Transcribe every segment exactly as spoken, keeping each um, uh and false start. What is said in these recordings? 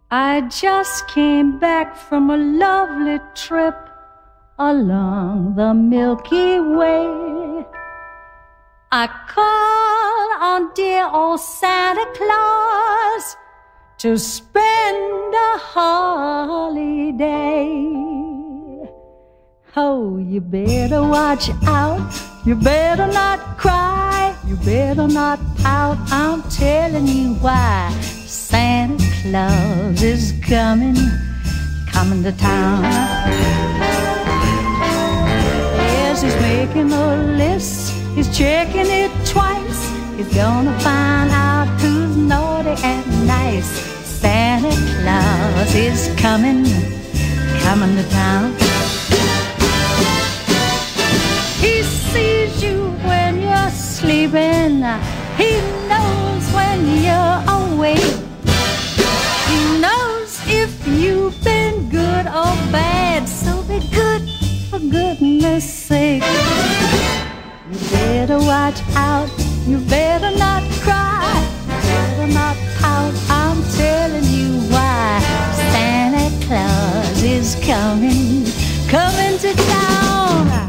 I just came back from a lovely trip along the Milky Way. I called on dear old Santa Claus to spend a holiday. Oh, you better watch out, you better not cry, you better not pout, I'm telling you why. Santa Claus is coming, coming to town. Yes, he's making a list, he's checking it twice. He's gonna find out who's naughty and nice. Santa Claus is coming, coming to town. He sees you when you're sleeping, he knows when you're awake. He knows if you've been good or bad, so be good for goodness sake. You better watch out, you better not cry, you better not pout, I'm telling you why. Santa Claus is coming, coming to town.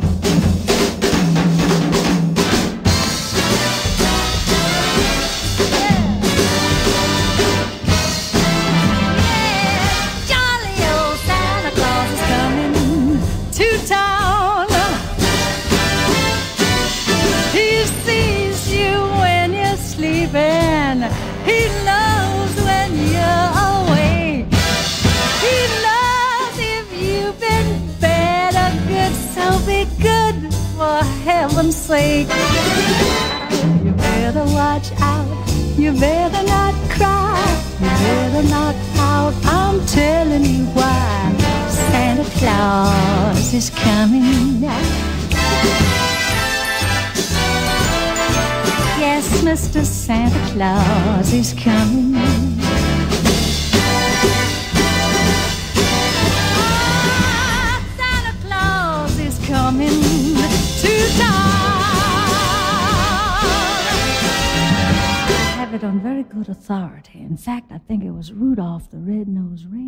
He knows when you're away. He knows if you've been bad or good, so be good for heaven's sake. You better watch out, you better not cry, you better not pout, I'm telling you why. Santa Claus is coming now. Yes, Mister Santa Claus is coming. Ah, Santa Claus is coming to town. I have it on very good authority. In fact, I think it was Rudolph the Red-Nosed Reindeer.